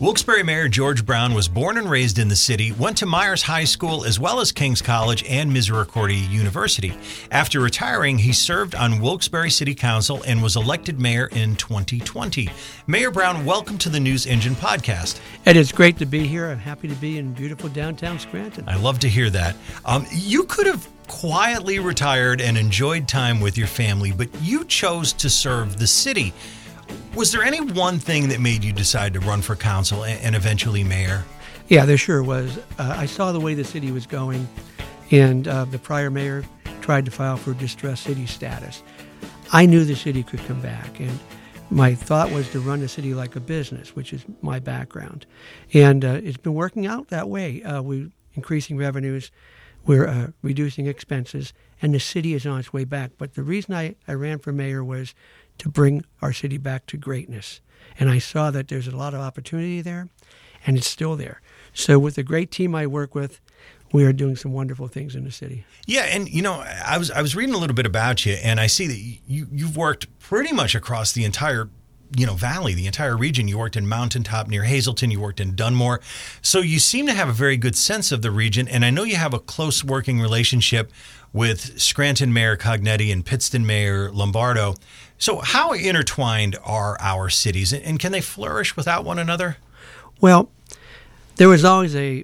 Wilkes-Barre Mayor George Brown was born and raised in the city, went to Myers High School as well as King's College and Misericordia University. After retiring, he served on Wilkes-Barre City Council and was elected mayor in 2020. Mayor Brown, welcome to the News Engine podcast. It is great to be here. I'm happy to be in beautiful downtown Scranton. I love to hear that. You could have quietly retired and enjoyed time with your family, but you chose to serve the city. Was there any one thing that made you decide to run for council and eventually mayor? Yeah, there sure was. I saw the way the city was going, and the prior mayor tried to file for distressed city status. I knew the city could come back, and my thought was to run the city like a business, which is my background. And it's been working out that way. We're increasing revenues, we're reducing expenses, and the city is on its way back. But the reason I ran for mayor was to bring our city back to greatness. And I saw that there's a lot of opportunity there, and it's still there. So with the great team I work with, we are doing some wonderful things in the city. Yeah, and I was reading a little bit about you, and I see that you've worked pretty much across the entire valley, the entire region. You worked in Mountaintop near Hazleton. You worked in Dunmore. So you seem to have a very good sense of the region, and I know you have a close working relationship with Scranton Mayor Cognetti and Pittston Mayor Lombardo. So how intertwined are our cities, and can they flourish without one another? Well, there was always a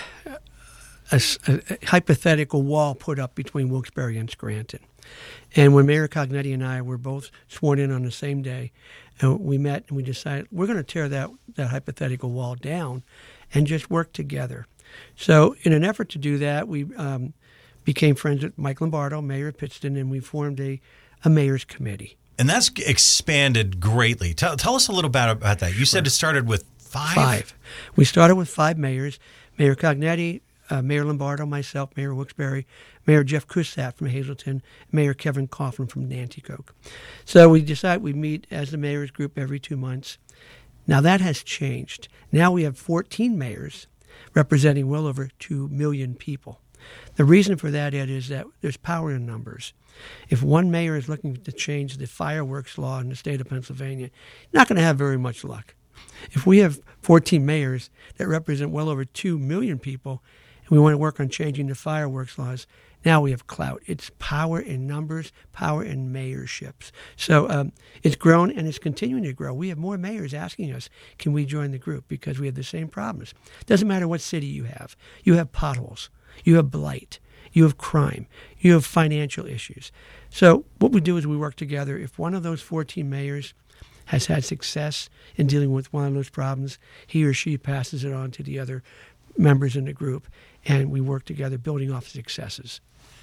hypothetical wall put up between Wilkes-Barre and Scranton. And when Mayor Cognetti and I were both sworn in on the same day, we met and we decided we're going to tear that hypothetical wall down and just work together. So in an effort to do that, we became friends with Mike Lombardo, Mayor of Pittston, and we formed a mayor's committee. And that's expanded greatly. Tell us a little bit about that. You said it started with five? We started with 5 mayors: Mayor Cognetti, Mayor Lombardo, myself, Mayor Wilkes-Barre, Mayor Jeff Cusat from Hazleton, Mayor Kevin Coughlin from Nanticoke. So we decided we meet as the mayor's group every 2 months. Now that has changed. Now we have 14 mayors representing well over 2 million people. The reason for that, Ed, is that there's power in numbers. If one mayor is looking to change the fireworks law in the state of Pennsylvania, not going to have very much luck. If we have 14 mayors that represent well over 2 million people, and we want to work on changing the fireworks laws, now we have clout. It's power in numbers, power in mayorships. So it's grown and it's continuing to grow. We have more mayors asking us, can we join the group? Because we have the same problems. Doesn't matter what city you have. You have potholes. You have blight. You have crime. You have financial issues. So what we do is we work together. If one of those 14 mayors has had success in dealing with one of those problems, he or she passes it on to the other members in the group, and we work together building off successes.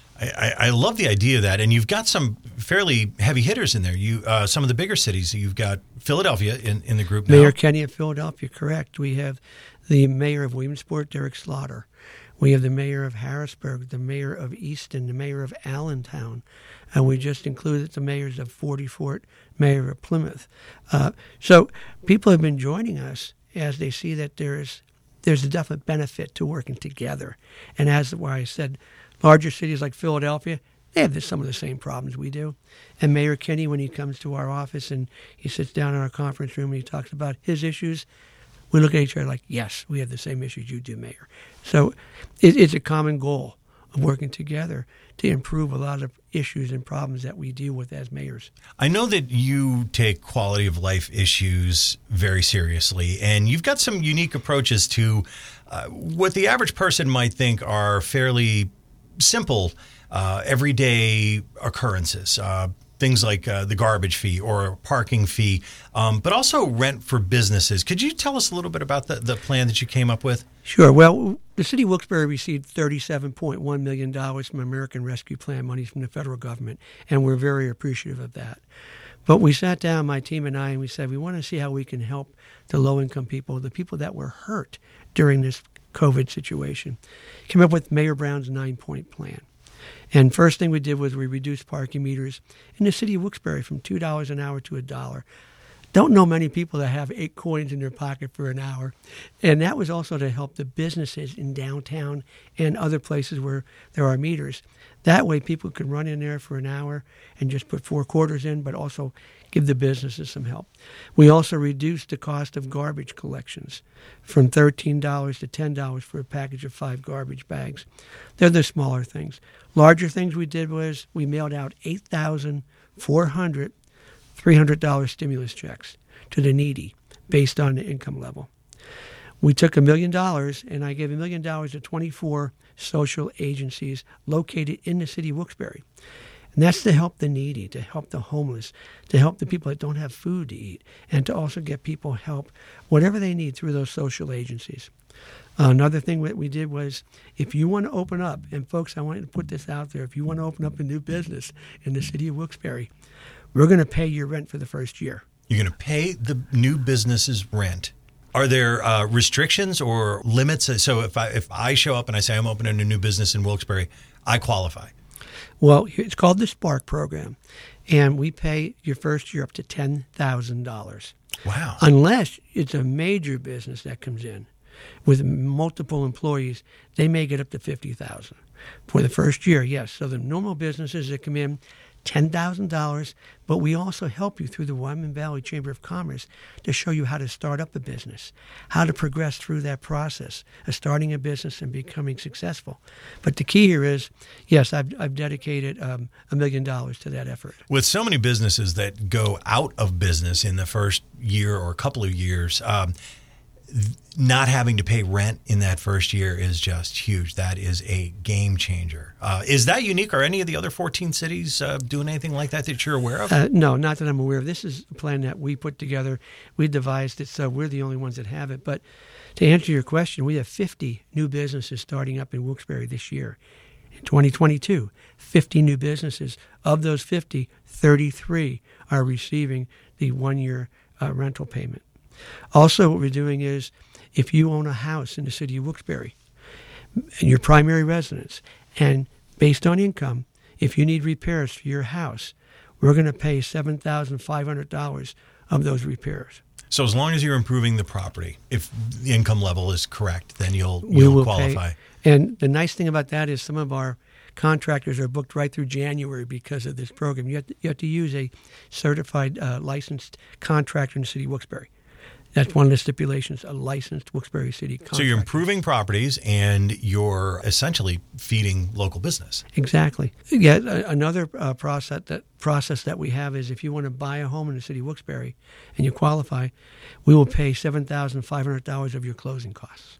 I love the idea of that, and you've got some fairly heavy hitters in there. Some of the bigger cities. You've got Philadelphia in the group now. Mayor Kenny of Philadelphia, correct. We have the mayor of Williamsport, Derek Slaughter. We have the mayor of Harrisburg, the mayor of Easton, the mayor of Allentown, and we just included the mayors of Forty Fort, mayor of Plymouth. So people have been joining us as they see that there's a definite benefit to working together. And as I said, larger cities like Philadelphia, they have some of the same problems we do. And Mayor Kenny, when he comes to our office and he sits down in our conference room and he talks about his issues, we look at each other like, yes, we have the same issues you do, Mayor. So it's a common goal of working together to improve a lot of issues and problems that we deal with as mayors. I know that you take quality of life issues very seriously, and you've got some unique approaches to what the average person might think are fairly simple, everyday occurrences. Things like the garbage fee or parking fee, but also rent for businesses. Could you tell us a little bit about the plan that you came up with? Sure. Well, the city of Wilkes-Barre received $37.1 million from American Rescue Plan money from the federal government, and we're very appreciative of that. But we sat down, my team and I, and we said we want to see how we can help the low-income people, the people that were hurt during this COVID situation. Came up with Mayor Brown's 9-point plan. And first thing we did was we reduced parking meters in the city of Wilkes-Barre from $2 an hour to $1. don't know many people that have 8 coins in their pocket for an hour. And that was also to help the businesses in downtown and other places where there are meters. That way people could run in there for an hour and just put 4 quarters in, but also give the businesses some help. We also reduced the cost of garbage collections from $13 to $10 for a package of 5 garbage bags. They're the smaller things. Larger things we did was we mailed out 8,400 $300 stimulus checks to the needy based on the income level. We took $1 million, and I gave $1 million to 24 social agencies located in the city of Wilkes-Barre. And that's to help the needy, to help the homeless, to help the people that don't have food to eat, and to also get people help, whatever they need through those social agencies. Another thing that we did was, if you want to open up, and folks, I want to put this out there, if you want to open up a new business in the city of Wilkes-Barre, we're going to pay your rent for the first year. You're going to pay the new business's rent. Are there restrictions or limits? So if I show up and I say I'm opening a new business in Wilkes-Barre, I qualify. Well, it's called the Spark program, and we pay your first year up to $10,000. Wow. Unless it's a major business that comes in with multiple employees, they may get up to $50,000 for the first year. Yes. So the normal businesses that come in, $10,000, but we also help you through the Wyoming Valley Chamber of Commerce to show you how to start up a business, how to progress through that process of starting a business and becoming successful. But the key here is, yes, I've dedicated $1 million to that effort. With so many businesses that go out of business in the first year or a couple of years, not having to pay rent in that first year is just huge. That is a game changer. Is that unique? Are any of the other 14 cities doing anything like that you're aware of? No, not that I'm aware of. This is a plan that we put together. We devised it, so we're the only ones that have it. But to answer your question, we have 50 new businesses starting up in Wilkes-Barre this year. In 2022, 50 new businesses. Of those 50, 33 are receiving the 1-year rental payment. Also, what we're doing is, if you own a house in the city of Wilkes-Barre, and your primary residence, and based on income, if you need repairs for your house, we're going to pay $7,500 of those repairs. So as long as you're improving the property, if the income level is correct, then you'll qualify. Pay. And the nice thing about that is some of our contractors are booked right through January because of this program. You have to use a certified licensed contractor in the city of Wilkes-Barre. That's one of the stipulations, a licensed Wilkes-Barre City contractor. So you're improving properties and you're essentially feeding local business. Exactly. Yeah, another process that we have is, if you want to buy a home in the city of Wilkes-Barre and you qualify, we will pay $7,500 of your closing costs.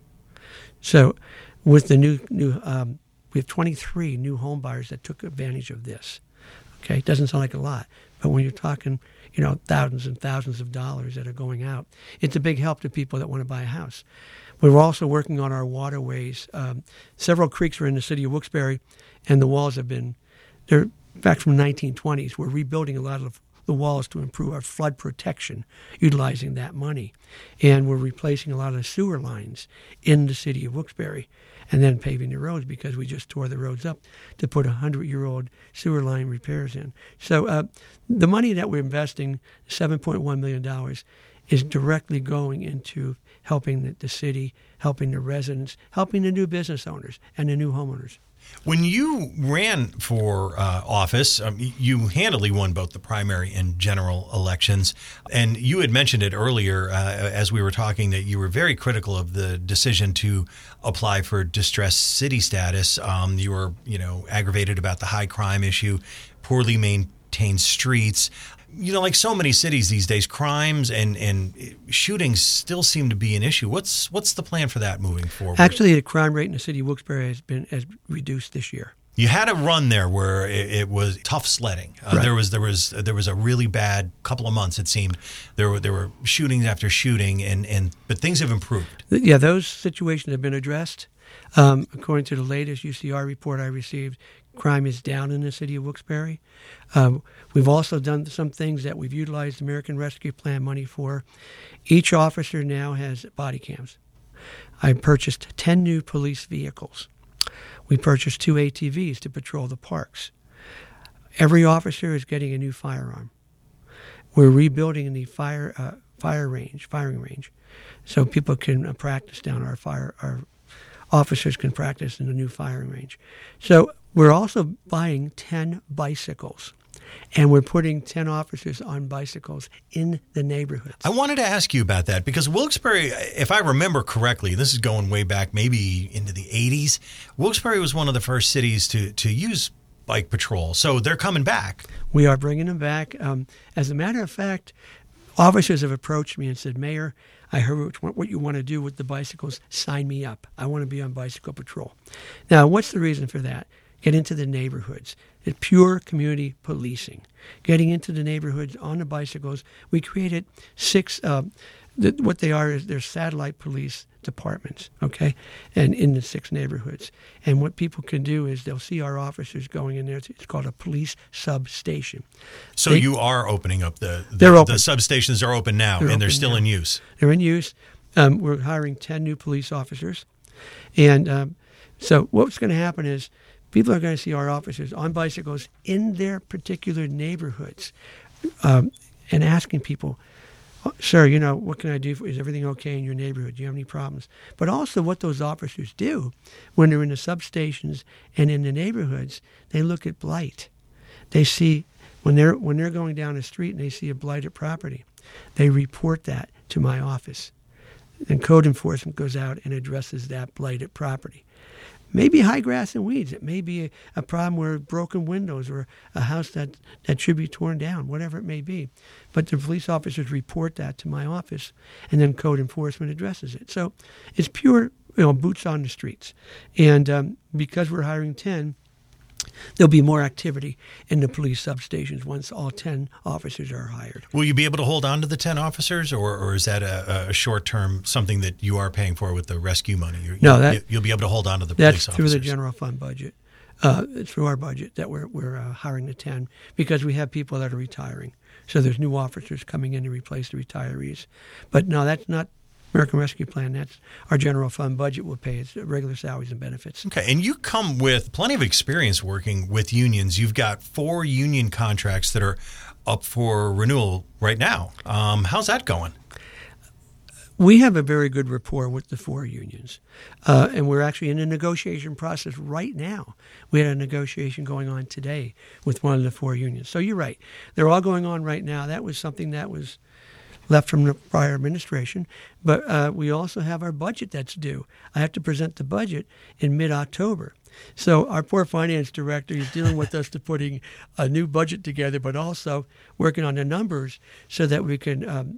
So with the new we have 23 new home buyers that took advantage of this. Okay, it doesn't sound like a lot, but when you're talking, thousands and thousands of dollars that are going out, it's a big help to people that want to buy a house. We're also working on our waterways. Several creeks are in the city of Wilkes-Barre, and the walls they're back from the 1920s. We're rebuilding a lot of the walls to improve our flood protection, utilizing that money. And we're replacing a lot of the sewer lines in the city of Wilkes-Barre, and then paving the roads, because we just tore the roads up to put 100-year-old sewer line repairs in. So the money that we're investing, $7.1 million, is directly going into helping the city, helping the residents, helping the new business owners and the new homeowners. When you ran for office, you handily won both the primary and general elections. And you had mentioned it earlier as we were talking, that you were very critical of the decision to apply for distressed city status. You were, aggravated about the high crime issue, poorly maintained streets. Like so many cities these days, crimes and shootings still seem to be an issue. What's the plan for that moving forward? Actually, the crime rate in the city of Wilkes-Barre has reduced this year. You had a run there where it was tough sledding. Right. There was a really bad couple of months. It seemed there were shootings after shooting, but things have improved. Yeah, those situations have been addressed. According to the latest UCR report I received, crime is down in the city of Wilkes-Barre. We've also done some things that we've utilized American Rescue Plan money for. Each officer now has body cams. I purchased 10 new police vehicles. We purchased 2 ATVs to patrol the parks. Every officer is getting a new firearm. we're rebuilding the firing range, so people can practice down our officers can practice in the new firing range. So we're also buying 10 bicycles. And we're putting 10 officers on bicycles in the neighborhoods. I wanted to ask you about that because Wilkes-Barre, if I remember correctly, this is going way back maybe into the 80s, Wilkes-Barre was one of the first cities to use bike patrol. So they're coming back. We are bringing them back. As a matter of fact, officers have approached me and said, Mayor, I heard what you want to do with the bicycles. Sign me up. I want to be on bicycle patrol. Now, what's the reason for that? Get into the neighborhoods. It's pure community policing. Getting into the neighborhoods on the bicycles. We created 6, what they are is they're satellite police departments, okay, and in the 6 neighborhoods. And what people can do is they'll see our officers going in there. It's called a police substation. So you are opening up the substations are open now, and they're still in use. They're in use. We're hiring 10 new police officers. And so what's going to happen is people are going to see our officers on bicycles in their particular neighborhoods and asking people, sir, what can I do? Is everything okay in your neighborhood? Do you have any problems? But also what those officers do when they're in the substations and in the neighborhoods, they look at blight. They see when they're going down the street and they see a blighted property, they report that to my office. And code enforcement goes out and addresses that blighted property. Maybe high grass and weeds. It may be a problem where broken windows or a house that should be torn down, whatever it may be. But the police officers report that to my office, and then code enforcement addresses it. So it's pure boots on the streets. And because we're hiring 10, there'll be more activity in the police substations once all 10 officers are hired. Will you be able to hold on to the 10 officers, or is that a short-term something that you are paying for with the rescue money? You'll be able to hold on to the police officers. That's through the general fund budget. It's through our budget that we're hiring the 10 because we have people that are retiring. So there's new officers coming in to replace the retirees. But no, that's not American Rescue Plan. That's our general fund budget will pay its regular salaries and benefits. Okay, and you come with plenty of experience working with unions. You've got 4 union contracts that are up for renewal right now. How's that going? We have a very good rapport with the 4 unions, and we're actually in a negotiation process right now. We had a negotiation going on today with one of the 4 unions. So you're right. They're all going on right now. That was something that was left from the prior administration. But we also have our budget that's due. I have to present the budget in mid-October. So our poor finance director is dealing with us to putting a new budget together, but also working on the numbers so that we can,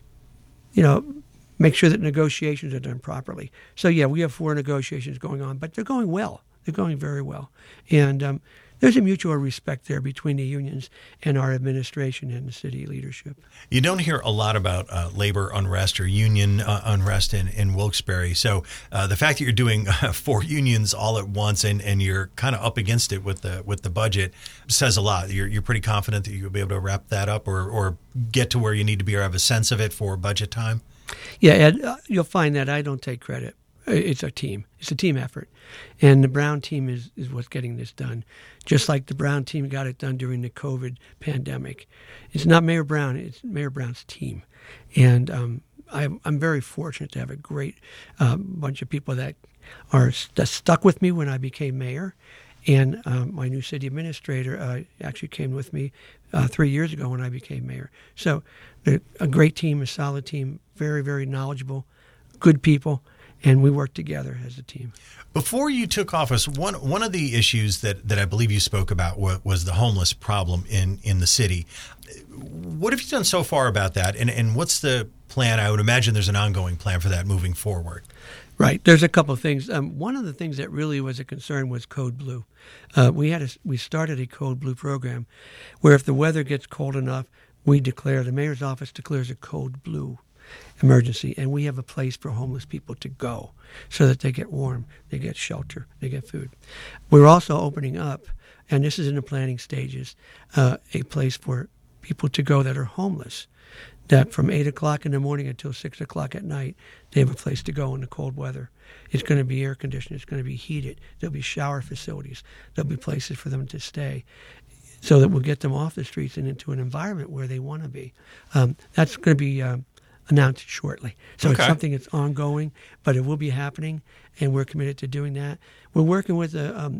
make sure that negotiations are done properly. So, yeah, we have 4 negotiations going on, but they're going well. They're going very well. And there's a mutual respect there between the unions and our administration and the city leadership. You don't hear a lot about labor unrest or union unrest in Wilkes-Barre. So the fact that you're doing 4 unions all at once and you're kind of up against it with the budget says a lot. You're pretty confident that you'll be able to wrap that up or get to where you need to be or have a sense of it for budget time? Yeah, Ed, you'll find that I don't take credit. It's a team. It's a team effort. And the Brown team is what's getting this done. Just like the Brown team got it done during the COVID pandemic. It's not Mayor Brown. It's Mayor Brown's team. And I'm very fortunate to have a great bunch of people that stuck with me when I became mayor. And my new city administrator actually came with me 3 years ago when I became mayor. So a great team, a solid team, very, very knowledgeable, good people. And we work together as a team. Before you took office, one of the issues that I believe you spoke about was the homeless problem in the city. What have you done so far about that? And what's the plan? I would imagine there's an ongoing plan for that moving forward. Right. There's a couple of things. One of the things that really was a concern was Code Blue. We started a Code Blue program where if the weather gets cold enough, the mayor's office declares a Code Blue emergency, and we have a place for homeless people to go so that they get warm, they get shelter, they get food. We're also opening up, and this is in the planning stages, a place for people to go that are homeless, that from 8 o'clock in the morning until 6 o'clock at night, they have a place to go in the cold weather. It's going to be air conditioned. It's going to be heated. There'll be shower facilities. There'll be places for them to stay. so that we'll get them off the streets and into an environment where they want to be. That's going to be announced shortly. So It's something that's ongoing, but it will be happening, and we're committed to doing that. We're working with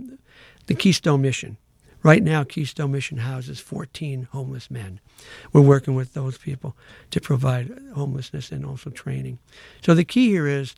the Keystone Mission. Right now, Keystone Mission houses 14 homeless men. We're working with those people to provide homelessness and also training. So the key here is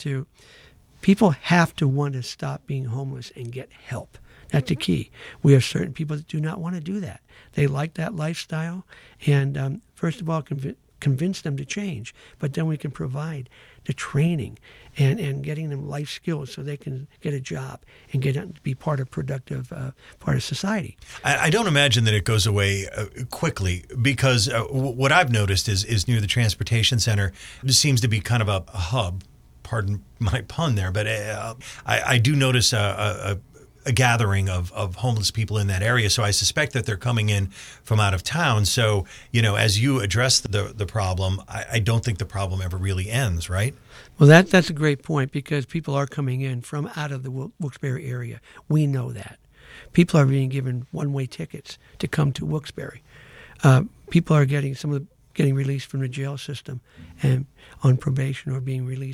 people have to want to stop being homeless and get help. That's the key. We have certain people that do not want to do that. They like that lifestyle, and first of all, convince them to change. But then we can provide the training and getting them life skills so they can get a job and get to be part of productive part of society. I don't imagine that it goes away quickly, because what I've noticed is near the transportation center, it seems to be kind of a hub. Pardon my pun there, but I do notice a gathering of homeless people in that area. So I suspect that they're coming in from out of town. So, as you address the problem, I don't think the problem ever really ends, right? Well, that's a great point, because people are coming in from out of the Wilkes-Barre area. We know that. People are being given one-way tickets to come to Wilkes-Barre. People are getting released from the jail system and on probation or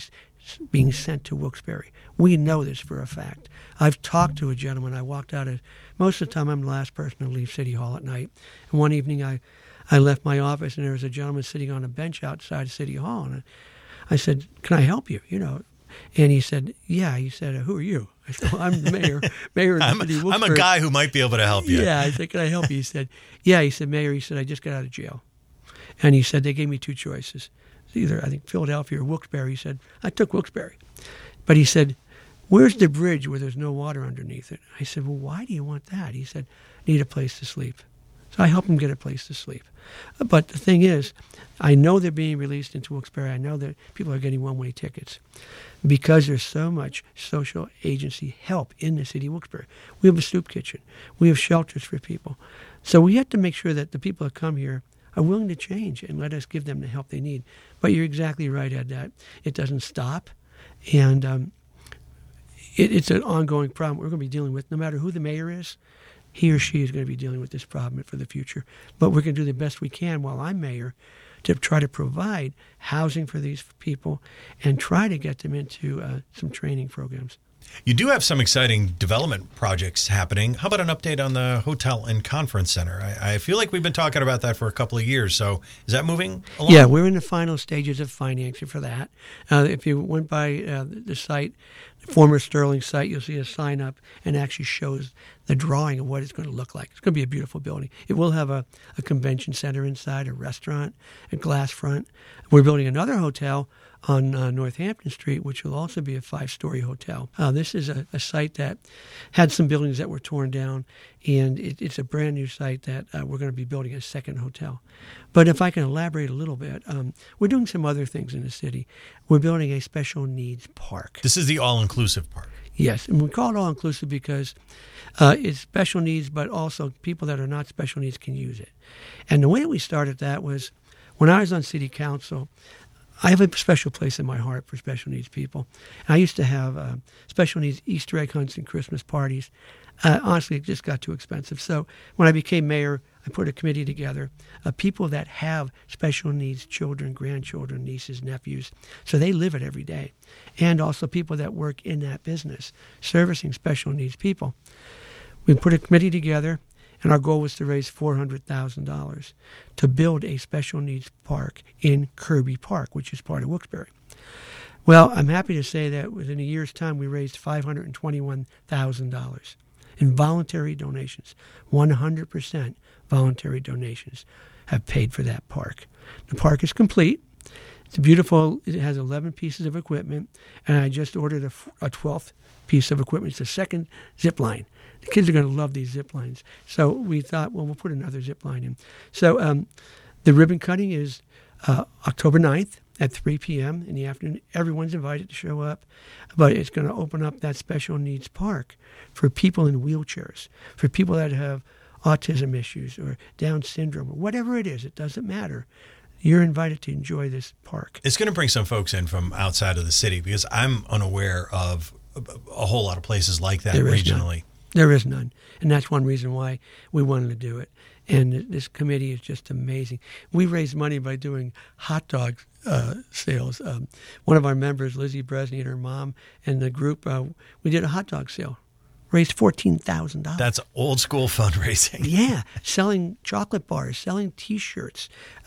being sent to Wilkes-Barre. We know this for a fact. I've talked to a gentleman. I walked out most of the time I'm the last person to leave City Hall at night. And one evening I left my office, and there was a gentleman sitting on a bench outside City Hall. And I said, "Can I help you?" And he said, "Yeah." He said, "Who are you?" I said, "Well, I'm the mayor of the city of Wilkes-Barre." I'm a guy who might be able to help you. Yeah. I said, "Can I help you?" He said, "Yeah." He said, "Mayor," he said, "I just got out of jail." And he said, "They gave me two choices. Either, I think, Philadelphia or Wilkes-Barre." He said, "I took Wilkes-Barre." But he said, "Where's the bridge where there's no water underneath it?" I said, "Well, why do you want that?" He said, "Need a place to sleep." So I helped him get a place to sleep. But the thing is, I know they're being released into Wilkes-Barre. I know that people are getting one-way tickets because there's so much social agency help in the city of Wilkes-Barre. We have a soup kitchen. We have shelters for people. So we have to make sure that the people that come here are willing to change and let us give them the help they need. But you're exactly right, Ed, that it doesn't stop. And it's an ongoing problem we're going to be dealing with. No matter who the mayor is, he or she is going to be dealing with this problem for the future. But we're going to do the best we can while I'm mayor to try to provide housing for these people and try to get them into some training programs. You do have some exciting development projects happening. How about an update on the hotel and conference center? I feel like we've been talking about that for a couple of years. So is that moving along? Yeah, we're in the final stages of financing for that. If you went by the site, the former Sterling site, you'll see a sign up and actually shows the drawing of what it's going to look like. It's going to be a beautiful building. It will have a convention center inside, a restaurant, a glass front. We're building another hotel on Northampton Street, which will also be a 5-story hotel. This is a site that had some buildings that were torn down, and it's a brand new site that we're going to be building a second hotel. But if I can elaborate a little bit, we're doing some other things in the city. We're building a special needs park. This is the all-inclusive park. Yes, and we call it all-inclusive because it's special needs, but also people that are not special needs can use it. And the way we started that was when I was on city council, I have a special place in my heart for special needs people. And I used to have special needs Easter egg hunts and Christmas parties. Honestly, it just got too expensive. So when I became mayor, I put a committee together of people that have special needs children, grandchildren, nieces, nephews. So they live it every day. And also people that work in that business, servicing special needs people. We put a committee together, and our goal was to raise $400,000 to build a special needs park in Kirby Park, which is part of Wilkes-Barre. Well, I'm happy to say that within a year's time, we raised $521,000 in voluntary donations. 100% voluntary donations have paid for that park. The park is complete. It's beautiful. It has 11 pieces of equipment, and I just ordered a 12th piece of equipment. It's a second zip line. The kids are going to love these zip lines. So we thought, well, we'll put another zip line in. So the ribbon cutting is October 9th at 3 p.m. in the afternoon. Everyone's invited to show up. But it's going to open up that special needs park for people in wheelchairs, for people that have autism issues or Down syndrome or whatever it is. It doesn't matter. You're invited to enjoy this park. It's going to bring some folks in from outside of the city because I'm unaware of a whole lot of places like that regionally. There is none. And that's one reason why we wanted to do it. And this committee is just amazing. We raise money by doing hot dog sales. One of our members, Lizzie Bresney, and her mom and the group, we did a hot dog sale. Raised $14,000. That's old school fundraising. Yeah, selling chocolate bars, selling T-shirts,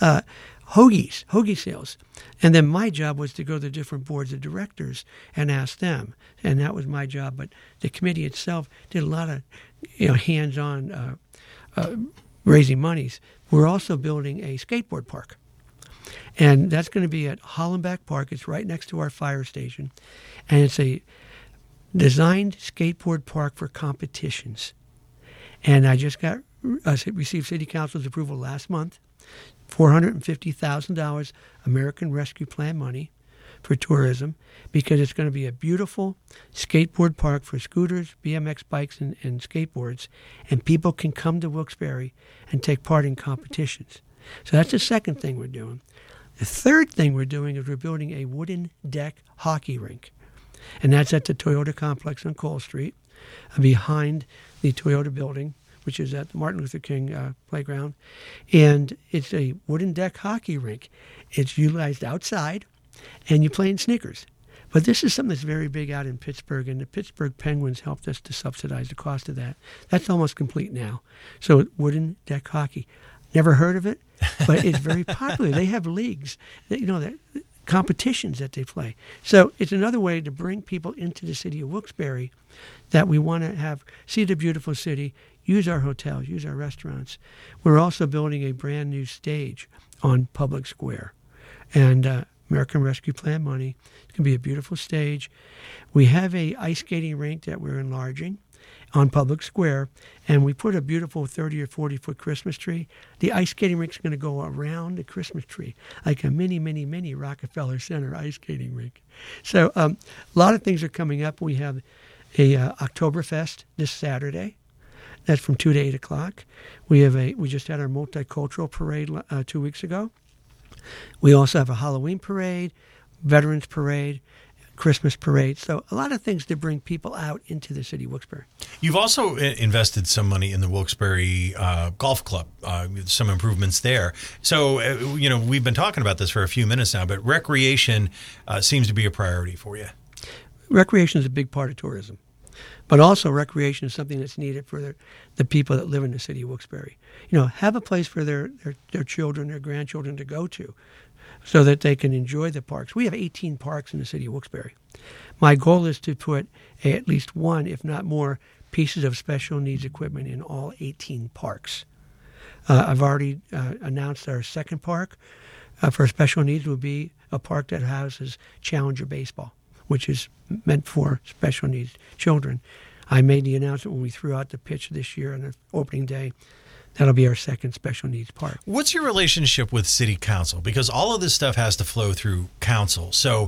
hoagie sales. And then my job was to go to the different boards of directors and ask them. And that was my job. But the committee itself did a lot of hands-on raising monies. We're also building a skateboard park. And that's going to be at Hollenbeck Park. It's right next to our fire station. And it's a designed skateboard park for competitions. And I just received City Council's approval last month, $450,000 American Rescue Plan money for tourism, because it's going to be a beautiful skateboard park for scooters, BMX bikes, and skateboards, and people can come to Wilkes-Barre and take part in competitions. So that's the second thing we're doing. The third thing we're doing is we're building a wooden deck hockey rink, and that's at the Toyota complex on Cole Street, behind the Toyota building, which is at the Martin Luther King playground. And it's a wooden deck hockey rink. It's utilized outside, and you play in sneakers. But this is something that's very big out in Pittsburgh, and the Pittsburgh Penguins helped us to subsidize the cost of that. That's almost complete now. So wooden deck hockey. Never heard of it, but it's very popular. They have leagues, that competitions that they play. So it's another way to bring people into the city of Wilkes-Barre that we want to see the beautiful city, use our hotels, use our restaurants. We're also building a brand new stage on Public Square. And American Rescue Plan money. It's going to be a beautiful stage. We have a ice skating rink that we're enlarging on Public Square, and we put a beautiful 30 or 40-foot Christmas tree. The ice skating rink is going to go around the Christmas tree, like a mini, mini, mini Rockefeller Center ice skating rink. So a lot of things are coming up. We have a Oktoberfest this Saturday. That's from 2 to 8 o'clock. We just had our multicultural parade 2 weeks ago. We also have a Halloween parade, Veterans Parade, Christmas parade. So a lot of things to bring people out into the city of Wilkes-Barre. You've also invested some money in the Wilkes-Barre Golf Club, some improvements there. So, we've been talking about this for a few minutes now, but recreation seems to be a priority for you. Recreation is a big part of tourism. But also recreation is something that's needed for the people that live in the city of Wilkes-Barre. Have a place for their children, their grandchildren to go to so that they can enjoy the parks. We have 18 parks in the city of Wilkes-Barre. My goal is to put at least one, if not more, pieces of special needs equipment in all 18 parks. I've already announced our second park for special needs will be a park that houses Challenger baseball, which is meant for special needs children. I made the announcement when we threw out the pitch this year on the opening day. That'll be our second special needs park. What's your relationship with City Council? Because all of this stuff has to flow through council. So,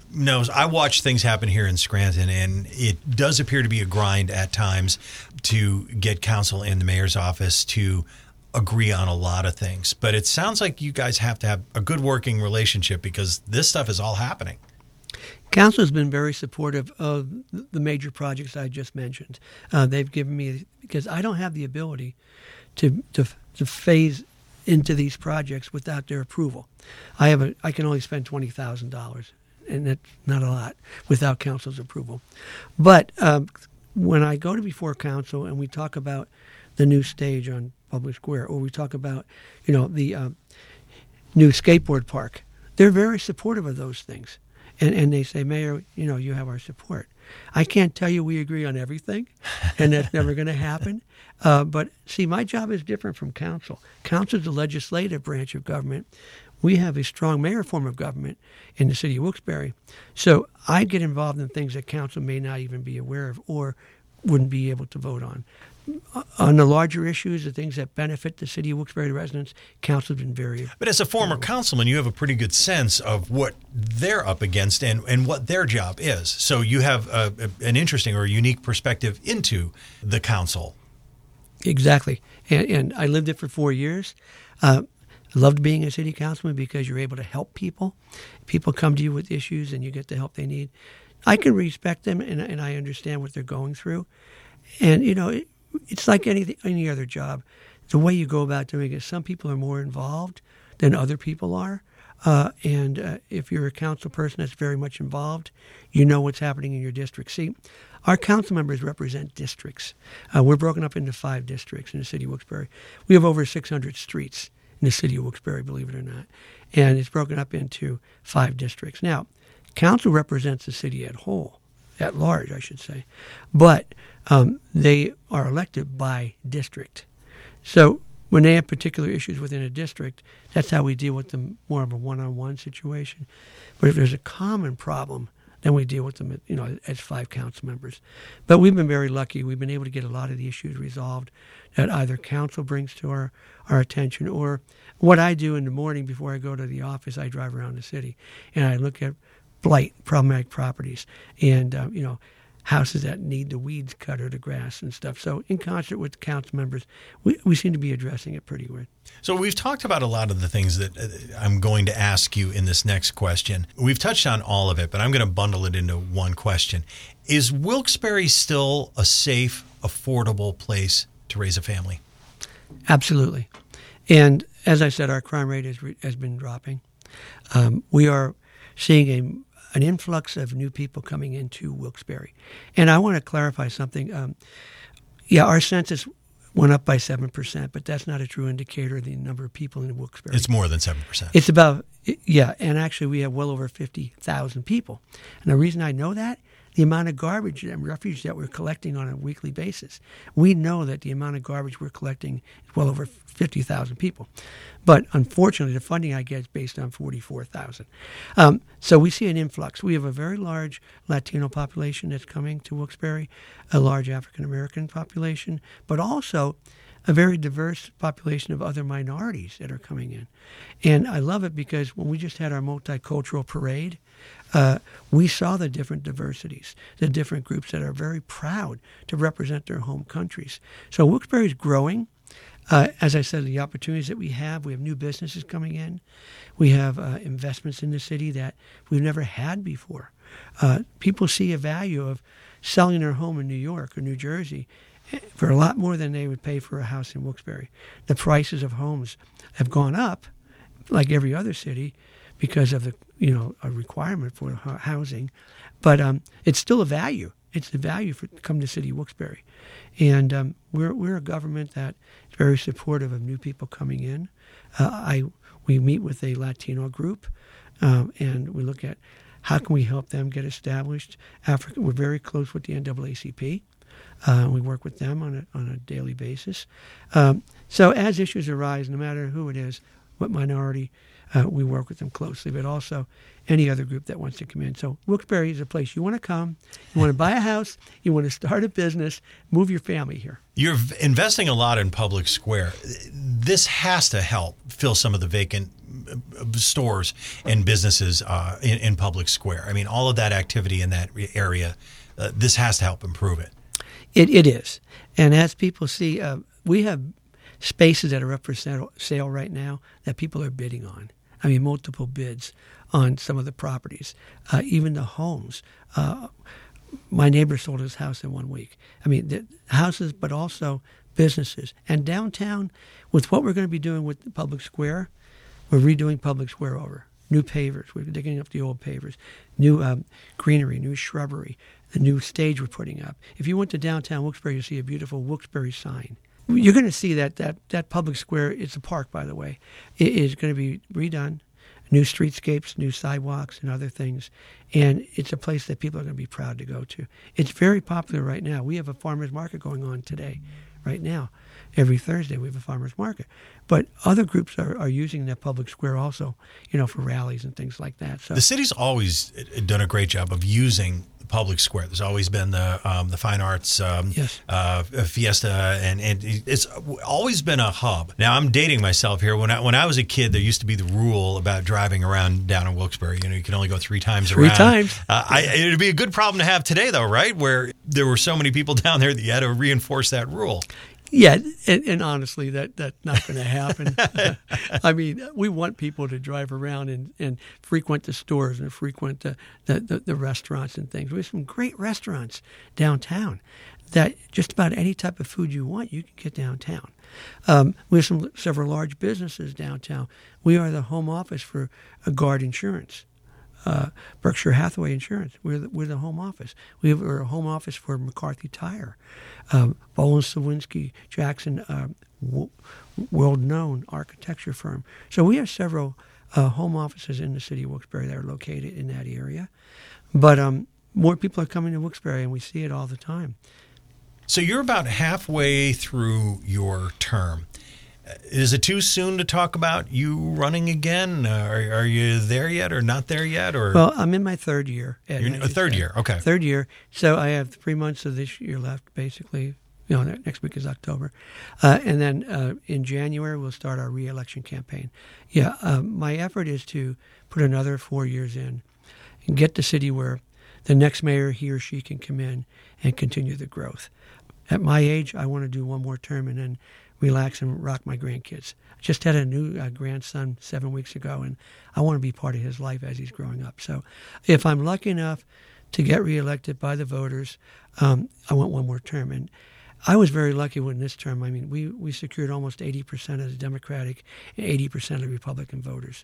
I watch things happen here in Scranton, and it does appear to be a grind at times to get council and the mayor's office to agree on a lot of things. But it sounds like you guys have to have a good working relationship because this stuff is all happening. Council has been very supportive of the major projects I just mentioned. They've given me, because I don't have the ability to phase into these projects without their approval. I can only spend $20,000, and that's not a lot without council's approval. But when I go to before council and we talk about the new stage on Public Square, or we talk about the new skateboard park, they're very supportive of those things. And they say, Mayor, you have our support. I can't tell you we agree on everything, and that's never going to happen. But see, my job is different from council. Council is the legislative branch of government. We have a strong mayor form of government in the city of Wilkes-Barre. So I get involved in things that council may not even be aware of or wouldn't be able to vote on. On the larger issues, the things that benefit the city of Wilkes-Barre residents, council has been very... But as a former councilman, you have a pretty good sense of what they're up against and what their job is. So you have an interesting or unique perspective into the council. Exactly. And I lived it for 4 years. I loved being a city councilman because you're able to help people. People come to you with issues and you get the help they need. I can respect them and I understand what they're going through. And, it's like any other job. the way you go about doing it, some people are more involved than other people are. And if you're a council person that's very much involved, you know what's happening in your district. See, our council members represent districts. We're broken up into 5 districts in the city of Wilkes-Barre. We have over 600 streets in the city of Wilkes-Barre, believe it or not. And it's broken up into 5 districts. Now, council represents the city at large, I should say. But they are elected by district. So when they have particular issues within a district, that's how we deal with them, more of a one-on-one situation. But if there's a common problem, then we deal with them, as 5 council members. But we've been very lucky. We've been able to get a lot of the issues resolved that either council brings to our attention, or what I do in the morning before I go to the office, I drive around the city and I look at blight, problematic properties, and houses that need the weeds cut or the grass and stuff. So in concert with the council members, we seem to be addressing it pretty well. So we've talked about a lot of the things that I'm going to ask you in this next question. We've touched on all of it, but I'm going to bundle it into one question. Is Wilkes-Barre still a safe, affordable place to raise a family? Absolutely. And as I said, our crime rate has been dropping. We are seeing an influx of new people coming into Wilkes-Barre. And I want to clarify something. Our census went up by 7%, but that's not a true indicator of the number of people in Wilkes-Barre. It's more than 7%. It's about, and actually we have well over 50,000 people. And the reason I know that, the amount of garbage and refuse that we're collecting on a weekly basis. We know that the amount of garbage we're collecting is well over 50,000 people. But unfortunately, the funding I get is based on 44,000. So we see an influx. We have a very large Latino population that's coming to Wilkes-Barre, a large African-American population, but also a very diverse population of other minorities that are coming in. And I love it because when we just had our multicultural parade, we saw the different diversities, the different groups that are very proud to represent their home countries. So Wilkes-Barre is growing. As I said, the opportunities that we have new businesses coming in. We have investments in the city that we've never had before. People see a value of selling their home in New York or New Jersey for a lot more than they would pay for a house in Wilkes-Barre. The prices of homes have gone up, like every other city, because of a requirement for housing, but it's still a value. It's the value to come to the city of Wilkes-Barre, and we're a government that is very supportive of new people coming in. We meet with a Latino group, and we look at how can we help them get established. We're very close with the NAACP. We work with them on a daily basis. So as issues arise, no matter who it is, what minority, we work with them closely, but also any other group that wants to come in. So Wilkes-Barre is a place you want to come, you want to buy a house, you want to start a business, move your family here. You're investing a lot in Public Square. This has to help fill some of the vacant stores and businesses in Public Square. I mean, all of that activity in that area, this has to help improve it. It is. And as people see, we have spaces that are up for sale right now that people are bidding on. I mean, multiple bids on some of the properties, even the homes. My neighbor sold his house in 1 week. I mean, the houses, but also businesses. And downtown, with what we're going to be doing with the Public Square, we're redoing Public Square over. New pavers. We're digging up the old pavers. New greenery, new shrubbery, the new stage we're putting up. If you went to downtown Wilkes-Barre, you'll see a beautiful Wilkes-Barre sign. You're going to see that Public Square, it's a park, by the way, it is going to be redone, new streetscapes, new sidewalks, and other things. And it's a place that people are going to be proud to go to. It's very popular right now. We have a farmer's market going on today, right now. Every Thursday we have a farmer's market. But other groups are using that Public Square also, for rallies and things like that. So the city's always done a great job of using Public Square. There's always been the fine arts fiesta, and it's always been a hub. Now I'm dating myself here. When I was a kid, there used to be the rule about driving around down in Wilkes-Barre. You can only go 3 times around. 3 times. It'd be a good problem to have today, though, right? Where there were so many people down there that you had to reinforce that rule. Yeah, and honestly, that's not going to happen. I mean, we want people to drive around and frequent the stores and frequent the restaurants and things. We have some great restaurants downtown that just about any type of food you want, you can get downtown. We have several large businesses downtown. We are the home office for Guard Insurance, Berkshire Hathaway Insurance. We're the home office. We're a home office for McCarthy Tire, Boland Sawinski Jackson, world-known architecture firm. So we have several home offices in the city of Wilkes-Barre that are located in that area. But more people are coming to Wilkes-Barre, and we see it all the time. So you're about halfway through your term. Is it too soon to talk about you running again? Are you there yet or not there yet? Or Well, I'm in my third year. You're in a third year, okay. Third year. So I have 3 months of this year left, basically. Next week is October. And then in January, we'll start our re-election campaign. Yeah, my effort is to put another 4 years in and get the city where the next mayor, he or she, can come in and continue the growth. At my age, I want to do one more term and then relax and rock my grandkids. I just had a new grandson 7 weeks ago, and I want to be part of his life as he's growing up. So if I'm lucky enough to get reelected by the voters, I want one more term. And I was very lucky with this term. I mean, we secured almost 80% of the Democratic and 80% of the Republican voters.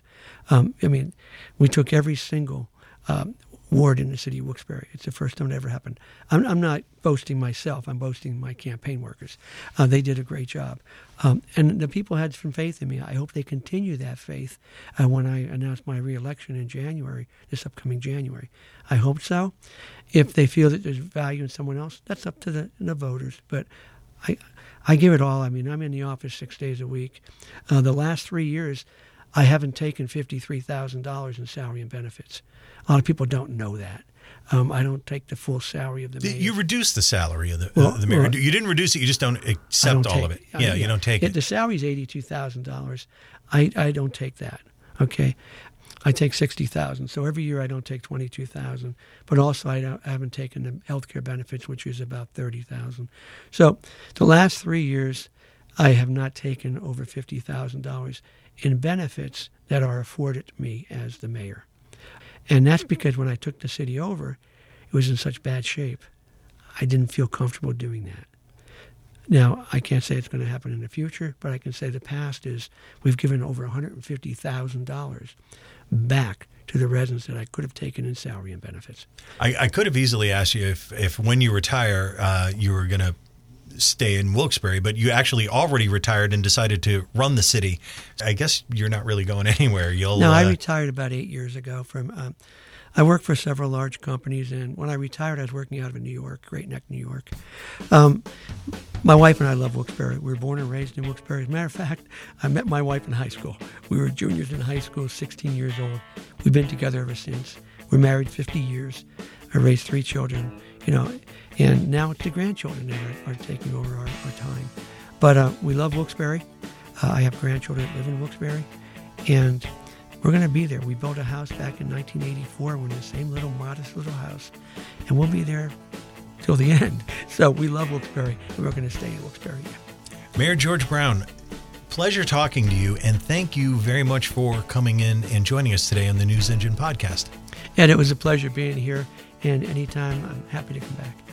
We took every single ward in the city of Wilkes-Barre. It's the first time it ever happened. I'm not boasting myself. I'm boasting my campaign workers. They did a great job. And the people had some faith in me. I hope they continue that faith when I announce my re-election in January, this upcoming January. I hope so. If they feel that there's value in someone else, that's up to the voters. But I give it all. I mean, I'm in the office 6 days a week. The last 3 years, I haven't taken $53,000 in salary and benefits. A lot of people don't know that. I don't take the full salary of the mayor. You reduce the salary of the mayor. Well, you didn't reduce it. You just don't accept all of it. Yeah, you don't take it. The salary is $82,000. I don't take that. Okay, I take $60,000. So every year I don't take $22,000. But also I haven't taken the health care benefits, which is about $30,000. So the last 3 years, I have not taken over $50,000 in benefits that are afforded to me as the mayor. And that's because when I took the city over, it was in such bad shape. I didn't feel comfortable doing that. Now, I can't say it's going to happen in the future, but I can say the past is we've given over $150,000 back to the residents that I could have taken in salary and benefits. I could have easily asked you if when you retire, you were going to stay in Wilkes-Barre, but you actually already retired and decided to run the city. I guess you're not really going anywhere. I retired about 8 years ago from. I worked for several large companies, and when I retired, I was working out of New York, Great Neck, New York. My wife and I love Wilkes-Barre. We were born and raised in Wilkes-Barre. As a matter of fact, I met my wife in high school. We were juniors in high school, 16 years old. We've been together ever since. We're married 50 years. I raised 3 children, and now it's the grandchildren that are taking over our time. But we love Wilkes-Barre. I have grandchildren that live in Wilkes-Barre, and we're going to be there. We built a house back in 1984. We're in the same little modest little house, and we'll be there till the end. So we love Wilkes-Barre, and we're going to stay in Wilkes-Barre. Mayor George Brown, pleasure talking to you, and thank you very much for coming in and joining us today on the News Engine podcast. And it was a pleasure being here, and anytime I'm happy to come back.